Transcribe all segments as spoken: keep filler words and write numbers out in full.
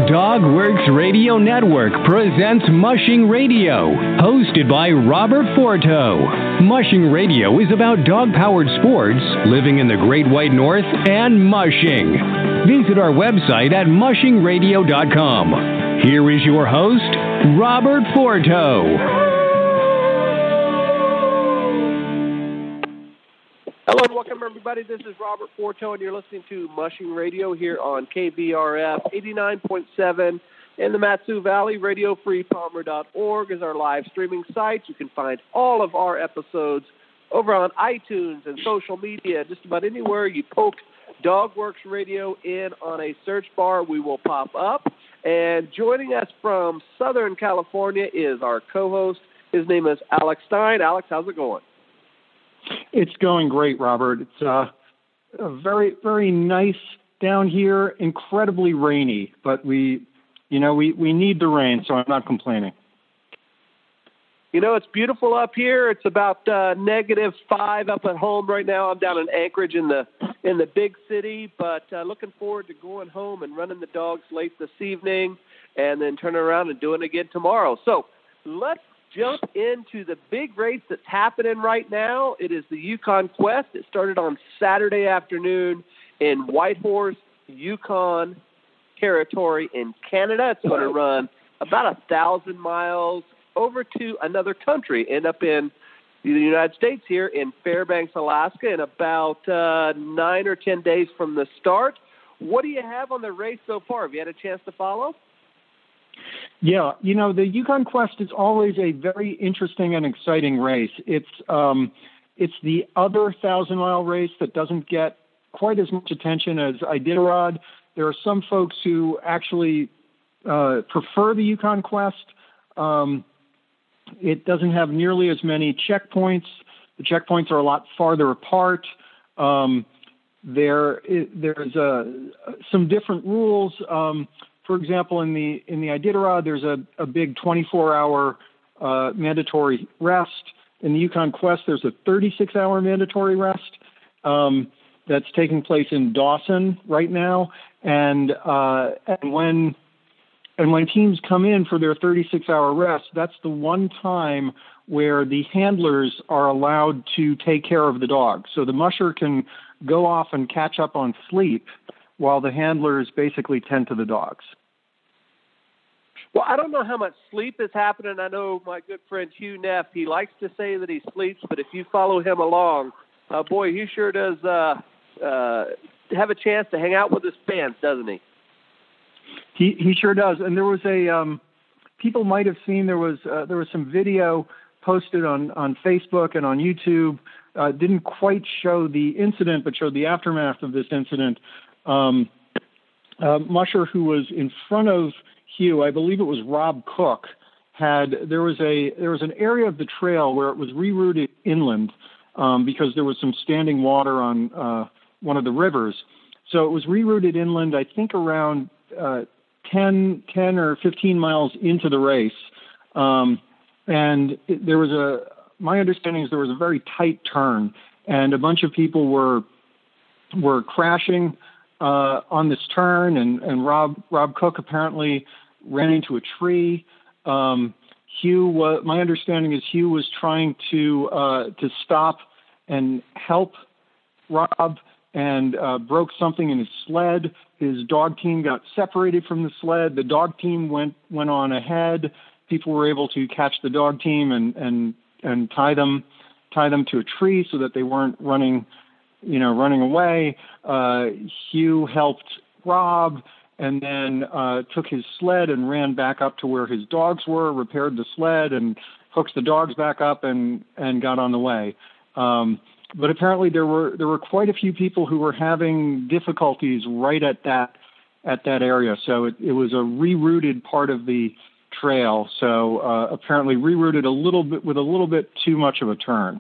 Dogworks Radio Network presents Mushing Radio, hosted by Robert Forto. Mushing Radio is about dog-powered sports, living in the Great White North, and mushing. Visit our website at mushing radio dot com. Here is your host, Robert Forto. Hello and welcome, everybody. This is Robert Forto, and you're listening to Mushing Radio here on K B R F eighty-nine point seven in the Mat-Su Valley. radio free palmer dot org is our live streaming site. You can find all of our episodes over on iTunes and social media. Just about anywhere you poke Dogworks Radio in on a search bar, we will pop up. And joining us from Southern California is our co-host. His name is Alex Stein. Alex, how's it going? It's going great, Robert. It's uh, very, very nice down here, incredibly rainy, but we, you know, we, we need the rain, so I'm not complaining. You know, it's beautiful up here. It's about uh, negative five up at home right now. I'm down in Anchorage in the in the big city, but uh, looking forward to going home and running the dogs late this evening and then turning around and doing it again tomorrow. So let's jump into the big race that's happening right now. It is the Yukon Quest. It started on Saturday afternoon in Whitehorse, Yukon Territory in Canada. It's going to run about a thousand miles over to another country, end up in the United States here in Fairbanks, Alaska, in about uh, nine or ten days from the start. What do you have on the race so far? Have you had a chance to follow? Yeah, you know, the Yukon Quest is always a very interesting and exciting race. It's um, it's the other thousand-mile race that doesn't get quite as much attention as Iditarod. There are some folks who actually uh, prefer the Yukon Quest. Um, it doesn't have nearly as many checkpoints. The checkpoints are a lot farther apart. Um, there, there's uh, some different rules. Um, For example, in the in the Iditarod, there's a, a big twenty-four hour uh, mandatory rest. In the Yukon Quest, there's a thirty-six hour mandatory rest um, that's taking place in Dawson right now. And uh, and when and when teams come in for their thirty-six hour rest, that's the one time where the handlers are allowed to take care of the dog. So the musher can go off and catch up on sleep while the handlers basically tend to the dogs. Well, I don't know how much sleep is happening. I know my good friend Hugh Neff, he likes to say that he sleeps, but if you follow him along, uh, boy, he sure does uh, uh, have a chance to hang out with his fans, doesn't he? He he sure does. And there was a, um, people might have seen there was uh, there was some video posted on, on Facebook and on YouTube. Uh, didn't quite show the incident, but showed the aftermath of this incident. Um, uh, Musher, who was in front of Hugh, I believe it was Rob Cook, had there was a there was an area of the trail where it was rerouted inland um, because there was some standing water on uh, one of the rivers. So it was rerouted inland, I think around uh, ten, ten or fifteen miles into the race. Um, and it, there was a, my understanding is there was a very tight turn, and a bunch of people were were crashing Uh, on this turn, and, and Rob Rob Cook apparently ran into a tree. Um, Hugh, uh, my understanding is Hugh was trying to uh, to stop and help Rob, and uh, broke something in his sled. His dog team got separated from the sled. The dog team went went on ahead. People were able to catch the dog team and and and tie them tie them to a tree so that they weren't running. you know, running away. Uh, Hugh helped Rob and then uh, took his sled and ran back up to where his dogs were, repaired the sled and hooked the dogs back up and, and got on the way. Um, but apparently there were there were quite a few people who were having difficulties right at that at that area. So it, it was a rerouted part of the trail. So uh, apparently rerouted a little bit with a little bit too much of a turn.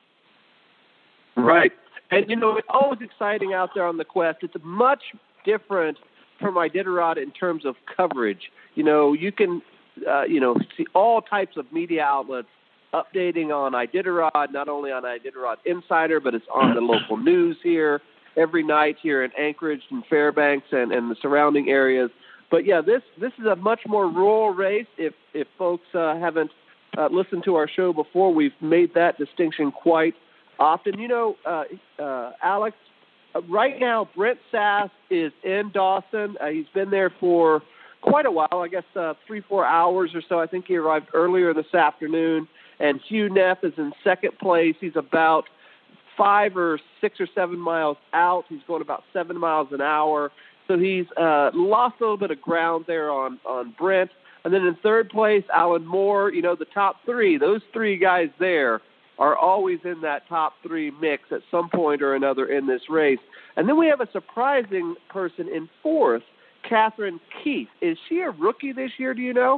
Right. And, you know, it's always exciting out there on the Quest. It's much different from Iditarod in terms of coverage. You know, you can, uh, you know, see all types of media outlets updating on Iditarod, not only on Iditarod Insider, but it's on the local news here every night here in Anchorage and Fairbanks and, and the surrounding areas. But yeah, this this is a much more rural race. If if folks uh, haven't uh, listened to our show before, we've made that distinction quite often. You know, uh, uh, Alex, uh, right now Brent Sass is in Dawson. Uh, he's been there for quite a while, I guess uh, three, four hours or so. I think he arrived earlier this afternoon. And Hugh Neff is in second place. He's about five or six or seven miles out. He's going about seven miles an hour. So he's uh, lost a little bit of ground there on, on Brent. And then in third place, Alan Moore, you know, the top three, those three guys there are always in that top three mix at some point or another in this race. And then we have a surprising person in fourth, Catherine Keith. Is she a rookie this year, do you know?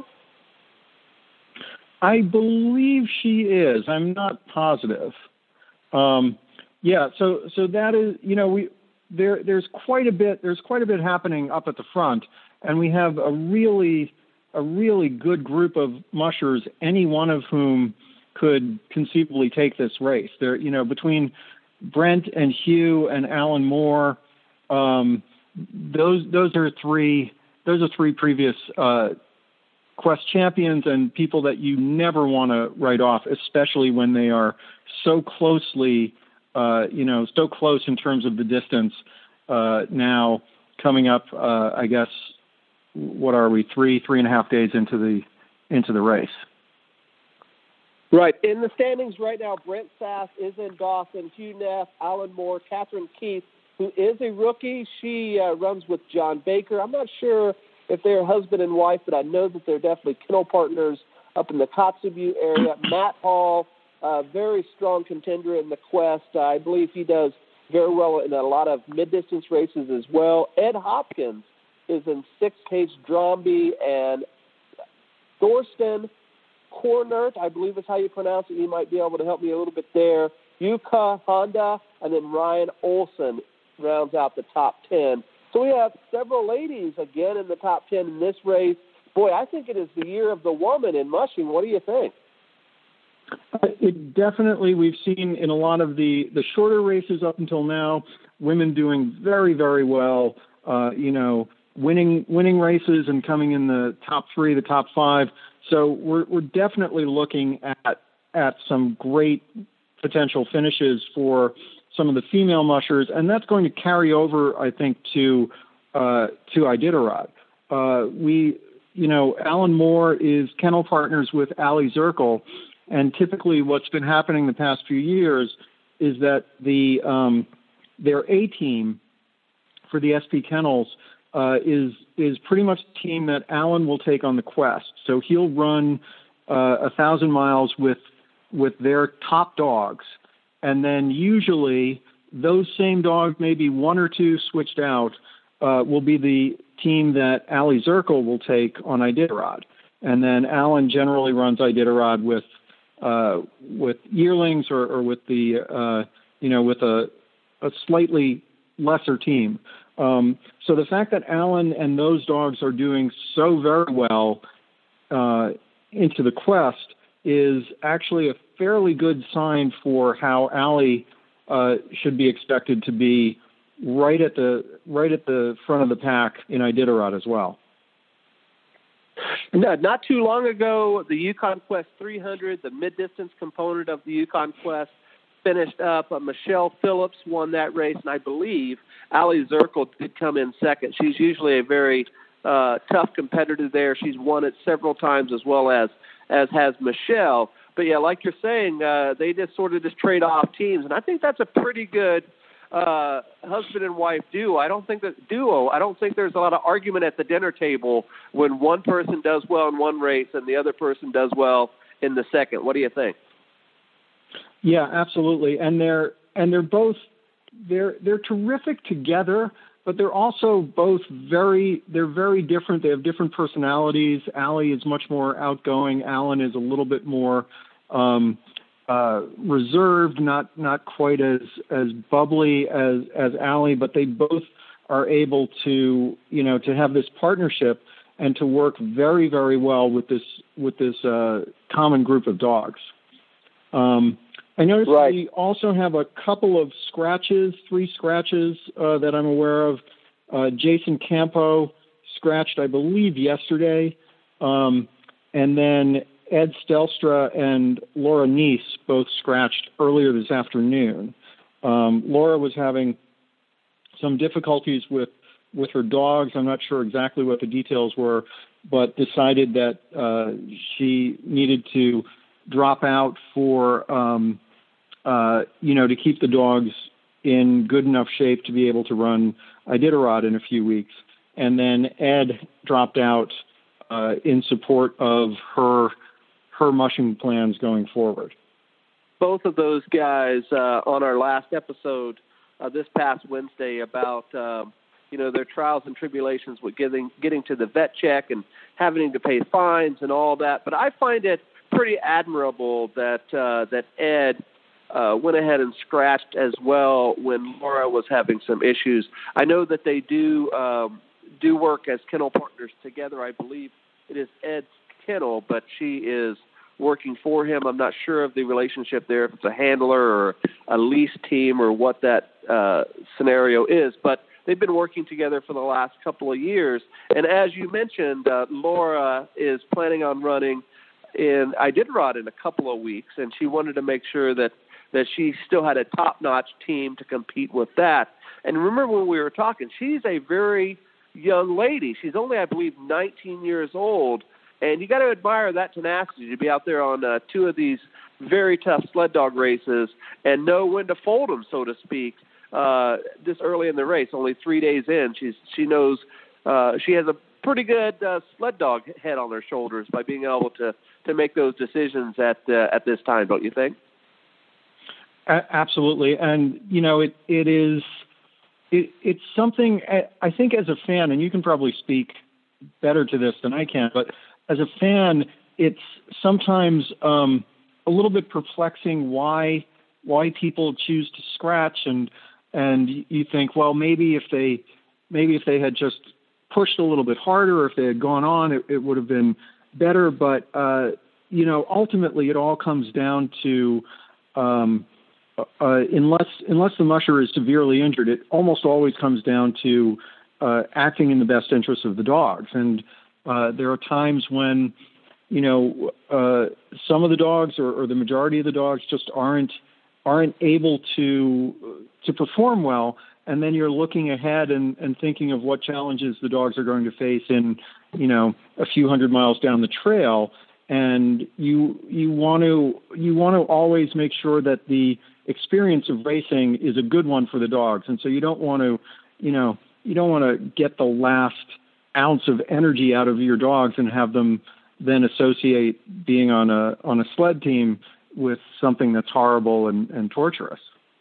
I believe she is. I'm not positive. Um, yeah, so so that is, you know, we there there's quite a bit there's quite a bit happening up at the front, and we have a really a really good group of mushers, any one of whom could conceivably take this race. There, you know, between Brent and Hugh and Alan Moore, um, those those are three those are three previous uh, Quest champions and people that you never want to write off, especially when they are so closely, uh, you know, so close in terms of the distance. Uh, now coming up, uh, I guess, what are we, three, three and a half days into the into the race? Right. In the standings right now, Brent Sass is in Dawson, Hugh Neff, Alan Moore, Catherine Keith, who is a rookie. She uh, runs with John Baker. I'm not sure if they're husband and wife, but I know that they're definitely kennel partners up in the Kotzebue area. Matt Hall, a very strong contender in the Quest. Uh, I believe he does very well in a lot of mid-distance races as well. Ed Hopkins is in sixth, Paige Dromby, and Thorsten Kornert, I believe is how you pronounce it. You might be able to help me a little bit there. Yuka Honda, and then Ryan Olson rounds out the top ten. So we have several ladies again in the top ten in this race. Boy, I think it is the year of the woman in mushing. What do you think? It definitely, we've seen in a lot of the, the shorter races up until now, women doing very, very well, uh, you know, winning winning races and coming in the top three, the top five. So we're we're definitely looking at at some great potential finishes for some of the female mushers, and that's going to carry over, I think, to uh, to Iditarod. Uh, we, you know, Alan Moore is kennel partners with Ali Zirkle, and typically what's been happening the past few years is that the um, their A team for the S P Kennels uh, is is pretty much the team that Alan will take on the Quest. So he'll run uh, a thousand miles with with their top dogs. And then usually those same dogs, maybe one or two switched out, uh, will be the team that Ali Zirkle will take on Iditarod. And then Alan generally runs Iditarod with uh, with yearlings or, or with the uh, you know with a, a slightly lesser team. Um, so the fact that Alan and those dogs are doing so very well uh, into the Quest is actually a fairly good sign for how Ali uh, should be expected to be right at the right at the front of the pack in Iditarod as well. No, not too long ago, the Yukon Quest three hundred, the mid-distance component of the Yukon Quest, finished up. Uh, Michelle Phillips won that race, and I believe Ali Zirkle did come in second. She's usually a very uh, tough competitor there. She's won it several times, as well as as has Michelle. But yeah, like you're saying, uh, they just sort of just trade off teams, and I think that's a pretty good uh, husband and wife duo. I don't think that duo. I don't think there's a lot of argument at the dinner table when one person does well in one race and the other person does well in the second. What do you think? Yeah, absolutely. And they're and they're both they're they're terrific together, but they're also both very they're very different. They have different personalities. Ali is much more outgoing. Alan is a little bit more um, uh, reserved, not not quite as as bubbly as as Ali, but they both are able to you know to have this partnership and to work very very well with this with this uh, common group of dogs. Um, I noticed right. We also have a couple of scratches, three scratches uh, that I'm aware of. Uh, Jason Campo scratched, I believe, yesterday. Um, and then Ed Stelstra and Laura Neese both scratched earlier this afternoon. Um, Laura was having some difficulties with, with her dogs. I'm not sure exactly what the details were, but decided that uh, she needed to drop out for, um, uh, you know, to keep the dogs in good enough shape to be able to run Iditarod in a few weeks. And then Ed dropped out uh, in support of her her mushing plans going forward. Both of those guys uh, on our last episode uh, this past Wednesday about um, you know their trials and tribulations with getting getting to the vet check and having to pay fines and all that. But I find it pretty admirable that uh, that Ed uh, went ahead and scratched as well when Laura was having some issues. I know that they do um, do work as kennel partners together. I believe it is Ed's kennel, but she is working for him. I'm not sure of the relationship there, if it's a handler or a lease team or what that uh, scenario is, but they've been working together for the last couple of years. And as you mentioned, uh, Laura is planning on running in Iditarod in a couple of weeks, and she wanted to make sure that, that she still had a top-notch team to compete with that. And remember when we were talking, she's a very young lady. She's only, I believe, nineteen years old. And you got to admire that tenacity to be out there on uh, two of these very tough sled dog races and know when to fold them, so to speak, uh, this early in the race. Only three days in, she's she knows uh, she has a pretty good uh, sled dog head on her shoulders by being able to, to make those decisions at uh, at this time, don't you think? Absolutely, and you know it it is. It, it's something I think as a fan, and you can probably speak better to this than I can, but as a fan, it's sometimes um, a little bit perplexing why why people choose to scratch, and and you think, well, maybe if they maybe if they had just pushed a little bit harder, or if they had gone on, it, it would have been better. But uh, you know, ultimately, it all comes down to um, Uh, unless unless the musher is severely injured, it almost always comes down to uh, acting in the best interest of the dogs. And uh, there are times when, you know, uh, some of the dogs or, or the majority of the dogs just aren't aren't able to to perform well. And then you're looking ahead and, and thinking of what challenges the dogs are going to face in, you know, a few hundred miles down the trail. And you you want to you want to always make sure that the experience of racing is a good one for the dogs. And so you don't want to, you know, you don't want to get the last ounce of energy out of your dogs and have them then associate being on a, on a sled team with something that's horrible and, and torturous.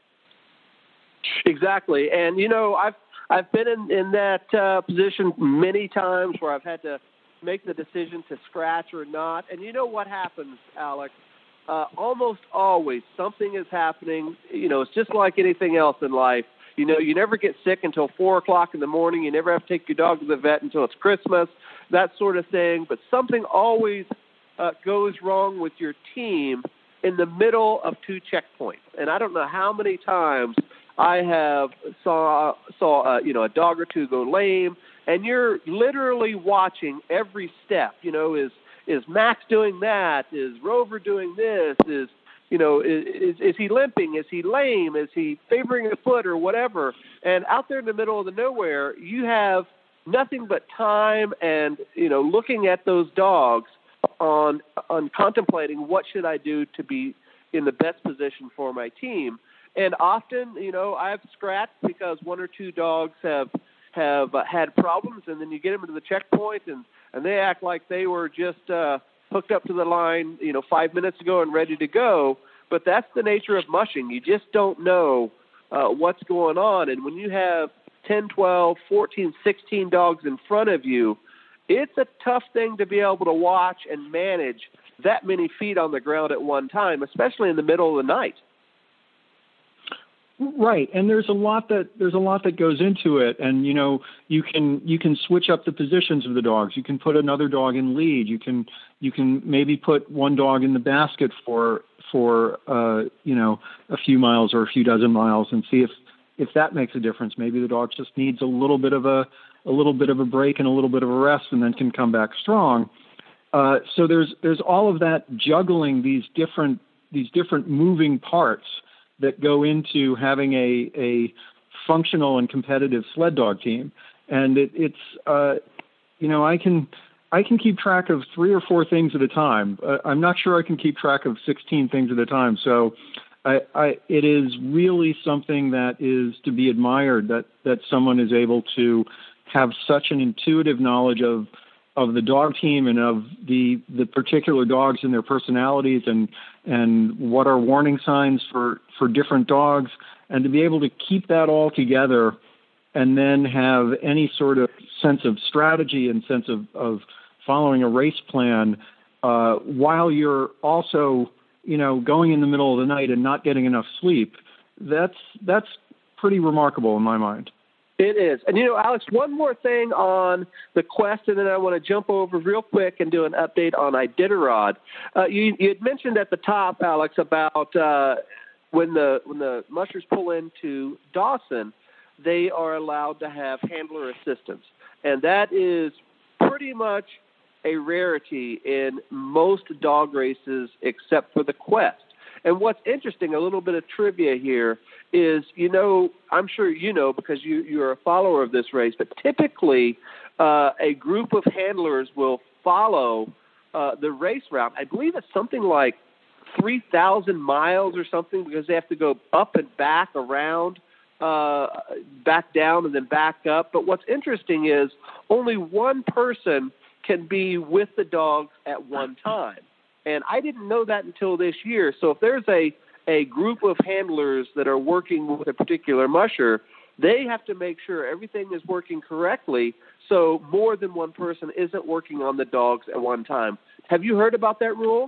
Exactly. And, you know, I've, I've been in, in that uh, position many times where I've had to make the decision to scratch or not. And you know what happens, Alex? Uh, almost always something is happening. You know, it's just like anything else in life. You know, you never get sick until four o'clock in the morning. You never have to take your dog to the vet until it's Christmas, that sort of thing. But something always uh, goes wrong with your team in the middle of two checkpoints. And I don't know how many times I have saw, saw uh, you know, a dog or two go lame, and you're literally watching every step. You know, is Is Max doing that? Is Rover doing this? Is, you know, is, is he limping? Is he lame? Is he favoring a foot or whatever? And out there in the middle of the nowhere, you have nothing but time and, you know, looking at those dogs on, on contemplating what should I do to be in the best position for my team. And often, you know, I've scratched because one or two dogs have, have uh, had problems, and then you get them to the checkpoint and, and they act like they were just uh, hooked up to the line, you know, five minutes ago and ready to go. But that's the nature of mushing. You just don't know uh, what's going on. And when you have ten, twelve, fourteen, sixteen dogs in front of you, it's a tough thing to be able to watch and manage that many feet on the ground at one time, especially in the middle of the night. Right, and there's a lot that there's a lot that goes into it, and you know you can you can switch up the positions of the dogs. You can put another dog in lead. You can you can maybe put one dog in the basket for for uh, you know a few miles or a few dozen miles, and see if if that makes a difference. Maybe the dog just needs a little bit of a a little bit of a break and a little bit of a rest, and then can come back strong. Uh, so there's there's all of that juggling these different these different moving parts that go into having a a functional and competitive sled dog team. And it, it's uh, you know I can I can keep track of three or four things at a time. Uh, I'm not sure I can keep track of sixteen things at a time. So I, I, it is really something that is to be admired, that, that someone is able to have such an intuitive knowledge of of the dog team and of the the particular dogs and their personalities and and what are warning signs for, for different dogs, and to be able to keep that all together and then have any sort of sense of strategy and sense of, of following a race plan uh, while you're also, you know, going in the middle of the night and not getting enough sleep. That's that's pretty remarkable in my mind. It is. And, you know, Alex, one more thing on the Quest, and then I want to jump over real quick and do an update on Iditarod. Uh, you, you had mentioned at the top, Alex, about uh, when the when the mushers pull into Dawson, they are allowed to have handler assistance. And that is pretty much a rarity in most dog races except for the Quest. And what's interesting, a little bit of trivia here, is, you know, I'm sure you know because you, you're a follower of this race, but typically uh, a group of handlers will follow uh, the race route. I believe it's something like three thousand miles or something, because they have to go up and back around, uh, back down and then back up. But what's interesting is only one person can be with the dogs at one time. And I didn't know that until this year. So if there's a, a group of handlers that are working with a particular musher, they have to make sure everything is working correctly so more than one person isn't working on the dogs at one time. Have you heard about that rule?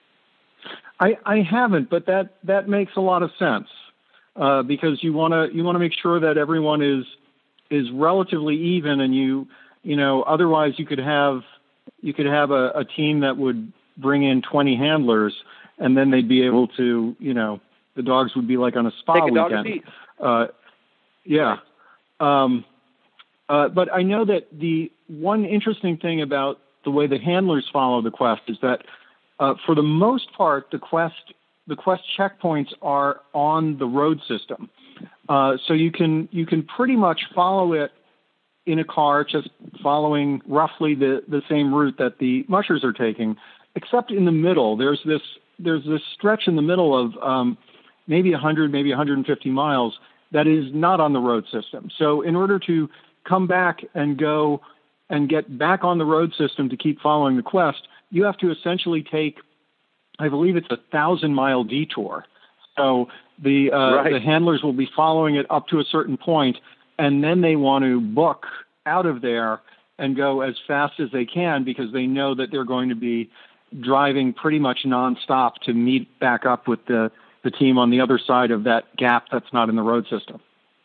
I, I haven't, but that, that makes a lot of sense uh, because you want to you want to make sure that everyone is is relatively even, and you you know otherwise you could have you could have a, a team that would bring in twenty handlers, and then they'd be able to, you know, the dogs would be like on a spa Take a dog weekend. to beat. Uh, yeah. Um, uh, but I know that the one interesting thing about the way the handlers follow the Quest is that, uh, for the most part, the Quest the Quest checkpoints are on the road system, uh, so you can you can pretty much follow it in a car, just following roughly the, the same route that the mushers are taking. Except in the middle, there's this there's this stretch in the middle of um, maybe one hundred, maybe one hundred fifty miles that is not on the road system. So in order to come back and go and get back on the road system to keep following the Quest, you have to essentially take, I believe it's a thousand mile detour. So the uh, right. the handlers will be following it up to a certain point, and then they want to book out of there and go as fast as they can because they know that they're going to be driving pretty much nonstop to meet back up with the, the team on the other side of that gap that's not in the road system.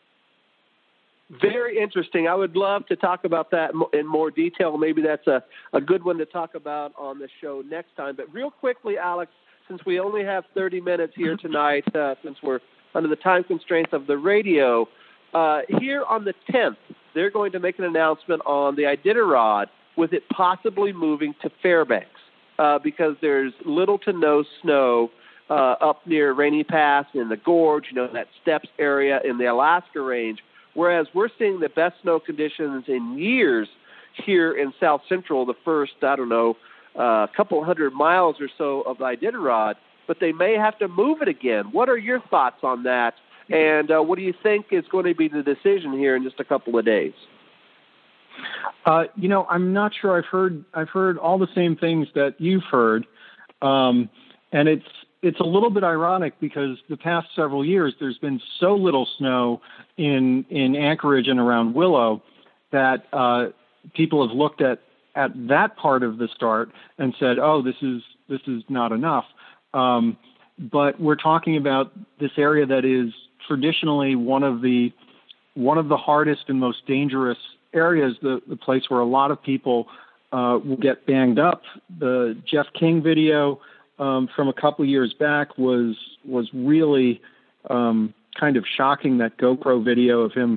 Very interesting. I would love to talk about that in more detail. Maybe that's a, a good one to talk about on the show next time. But real quickly, Alex, since we only have thirty minutes here tonight, uh, since we're under the time constraints of the radio, uh, here on the tenth, they're going to make an announcement on the Iditarod with it possibly moving to Fairbanks. Uh, because there's little to no snow uh, up near Rainy Pass in the Gorge, you know, that steps area in the Alaska range, whereas we're seeing the best snow conditions in years here in South Central, the first, I don't know, a uh, couple hundred miles or so of the Iditarod, but they may have to move it again. What are your thoughts on that, and uh, what do you think is going to be the decision here in just a couple of days? Uh, you know, I'm not sure. I've heard I've heard all the same things that you've heard, um, and it's it's a little bit ironic because the past several years there's been so little snow in in Anchorage and around Willow that uh, people have looked at at that part of the start and said, "Oh, this is this is not enough." Um, but we're talking about this area that is traditionally one of the one of the hardest and most dangerous areas, the, the place where a lot of people uh, will get banged up. The Jeff King video um, from a couple years back was was really um, kind of shocking. That GoPro video of him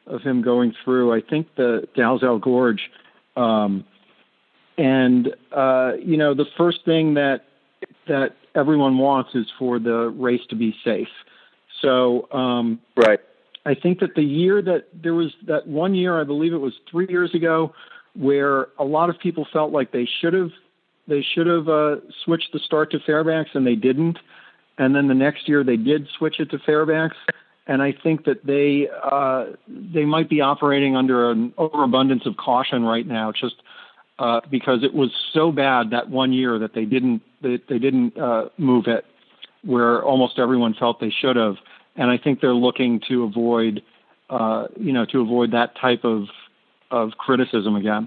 of him going through, I think, the Dalzell Gorge. Um, and, uh, you know, the first thing that that everyone wants is for the race to be safe. So um, right. I think that the year that there was that one year, I believe it was three years ago, where a lot of people felt like they should have they should have uh, switched the start to Fairbanks, and they didn't. And then the next year they did switch it to Fairbanks. And I think that they uh, they might be operating under an overabundance of caution right now, just uh, because it was so bad that one year that they didn't they, they didn't uh, move it, where almost everyone felt they should have. And I think they're looking to avoid uh, you know to avoid that type of of criticism again.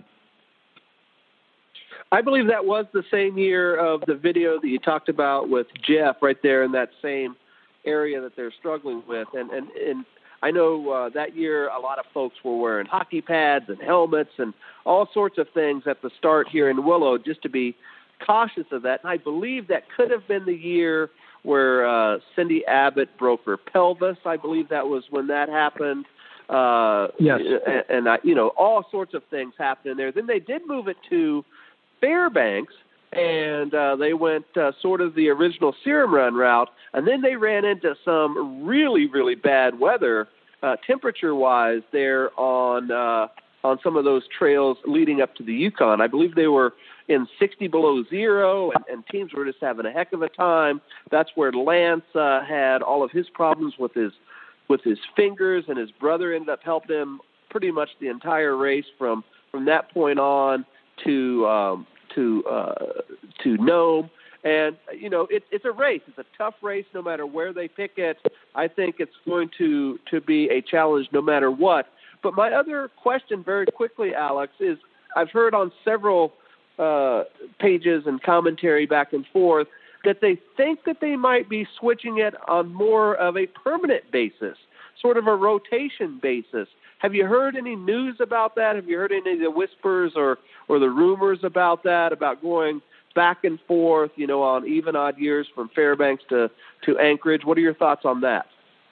I believe that was the same year of the video that you talked about with Jeff, right there in that same area that they're struggling with. And, and, and I know uh, that year a lot of folks were wearing hockey pads and helmets and all sorts of things at the start here in Willow, just to be cautious of that. And I believe that could have been the year where uh, Cindy Abbott broke her pelvis. I believe that was when that happened. Uh, yes. And, and I, you know, all sorts of things happened in there. Then they did move it to Fairbanks, and uh, they went uh, sort of the original Serum Run route, and then they ran into some really, really bad weather, uh, temperature-wise, there on uh, on some of those trails leading up to the Yukon. I believe they were in sixty below zero, and, and teams were just having a heck of a time. That's where Lance uh, had all of his problems with his with his fingers, and his brother ended up helping him pretty much the entire race from from that point on to um, to uh, to Nome. And, you know, it, it's a race. It's a tough race no matter where they pick it. I think it's going to, to be a challenge no matter what. But my other question very quickly, Alex, is I've heard on several uh, pages and commentary back and forth that they think that they might be switching it on more of a permanent basis, sort of a rotation basis. Have you heard any news about that? Have you heard any of the whispers or, or the rumors about that, about going back and forth, you know, on even odd years from Fairbanks to, to Anchorage? What are your thoughts on that?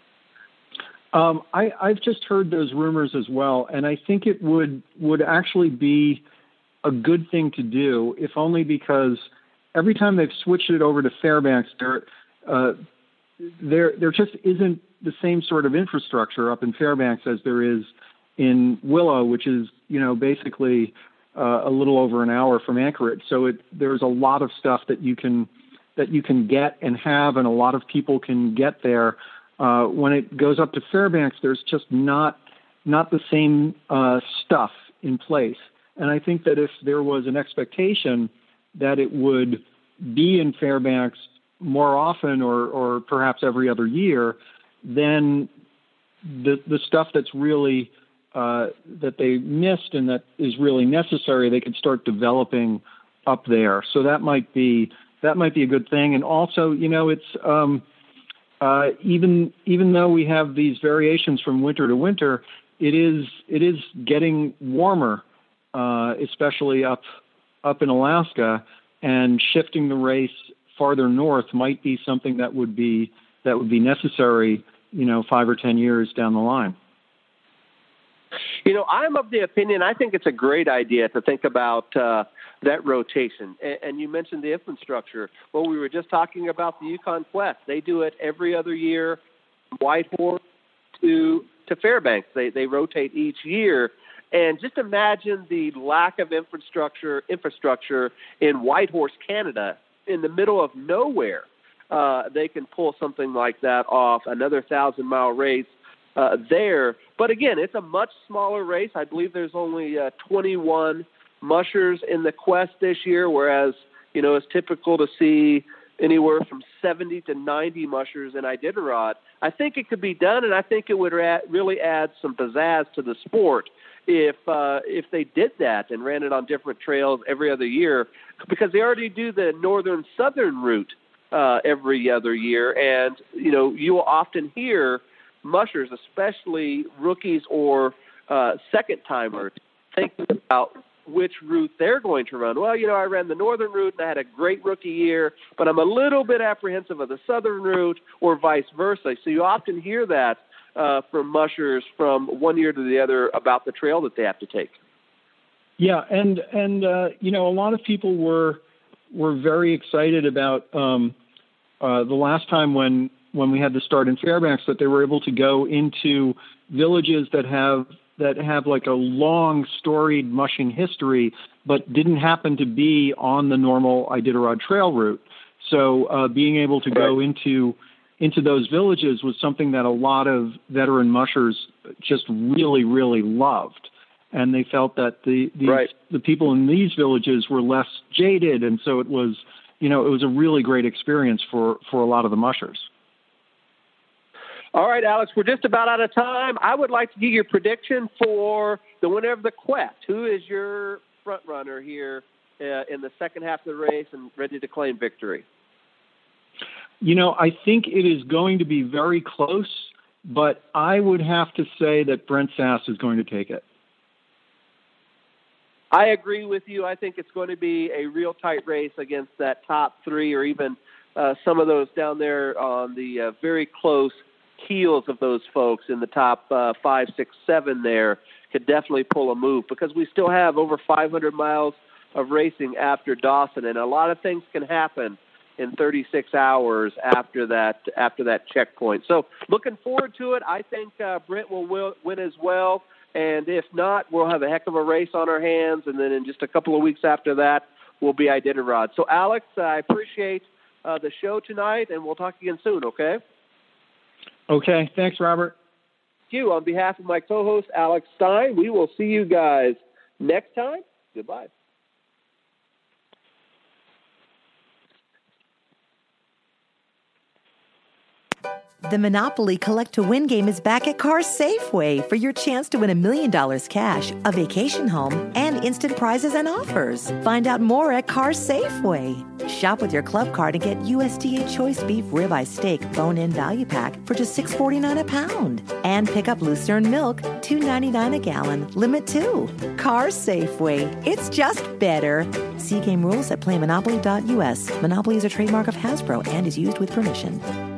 Um, I, I've just heard those rumors as well, and I think it would would actually be a good thing to do, if only because every time they've switched it over to Fairbanks, there uh, there there just isn't the same sort of infrastructure up in Fairbanks as there is in Willow, which is, you know, basically uh, a little over an hour from Anchorage. So it there's a lot of stuff that you can that you can get and have, and a lot of people can get there. Uh, when it goes up to Fairbanks, there's just not not the same uh, stuff in place. And I think that if there was an expectation that it would be in Fairbanks more often, or, or perhaps every other year, then the the stuff that's really uh, that they missed and that is really necessary, they could start developing up there. So that might be that might be a good thing. And also, you know, it's um, uh, even even though we have these variations from winter to winter, it is it is getting warmer, uh, especially up up in Alaska, and shifting the race farther north might be something that would be that would be necessary, you know, five or ten years down the line. You know, I'm of the opinion, I think it's a great idea to think about uh, that rotation. And, and you mentioned the infrastructure. Well, we were just talking about the Yukon Quest. They do it every other year, Whitehorse to to Fairbanks. They they rotate each year. And just imagine the lack of infrastructure infrastructure in Whitehorse, Canada, in the middle of nowhere. Uh, they can pull something like that off, another thousand-mile race uh, there. But again, it's a much smaller race. I believe there's only uh, twenty-one mushers in the Quest this year, whereas, you know, it's typical to see anywhere from seventy to ninety mushers in Iditarod. I think it could be done, and I think it would ra- really add some pizzazz to the sport if uh, if they did that and ran it on different trails every other year, because they already do the northern-southern route uh, every other year. And, you know, you will often hear mushers, especially rookies or uh, second-timers, thinking about which route they're going to run. Well, you know, I ran the northern route and I had a great rookie year, but I'm a little bit apprehensive of the southern route, or vice versa. So you often hear that uh, for mushers from one year to the other about the trail that they have to take. Yeah, and and uh, you know, a lot of people were were very excited about um, uh, the last time when when we had the start in Fairbanks, that they were able to go into villages that have that have like a long storied mushing history, but didn't happen to be on the normal Iditarod Trail route. So uh, being able to go into into those villages was something that a lot of veteran mushers just really, really loved. And they felt that the these, right. the people in these villages were less jaded. And so it was, you know, it was a really great experience for, for a lot of the mushers. All right, Alex, we're just about out of time. I would like to give your prediction for the winner of the Quest. Who is your front runner here uh, in the second half of the race and ready to claim victory? You know, I think it is going to be very close, but I would have to say that Brent Sass is going to take it. I agree with you. I think it's going to be a real tight race against that top three, or even uh, some of those down there on the uh, very close heels of those folks in the top uh, five, six, seven there could definitely pull a move, because we still have over five hundred miles of racing after Dawson, and a lot of things can happen in thirty-six hours after that after that checkpoint. So looking forward to it. I think uh, Brent will, will win as well, and if not, we'll have a heck of a race on our hands, and then in just a couple of weeks after that, we'll be Iditarod. So Alex, I appreciate uh, the show tonight, and we'll talk again soon, okay? Okay, thanks, Robert. Thank you. On behalf of my co-host, Alex Stein, we will see you guys next time. Goodbye. The Monopoly Collect to Win game is back at Cars Safeway for your chance to win a million dollars cash, a vacation home, and instant prizes and offers. Find out more at Cars Safeway. Shop with your club card and get U S D A Choice Beef Ribeye Steak Bone-In Value Pack for just six forty-nine a pound. And pick up Lucerne Milk, two ninety-nine a gallon, limit two. Cars Safeway. It's just better. See game rules at play monopoly dot U S. Monopoly is a trademark of Hasbro and is used with permission.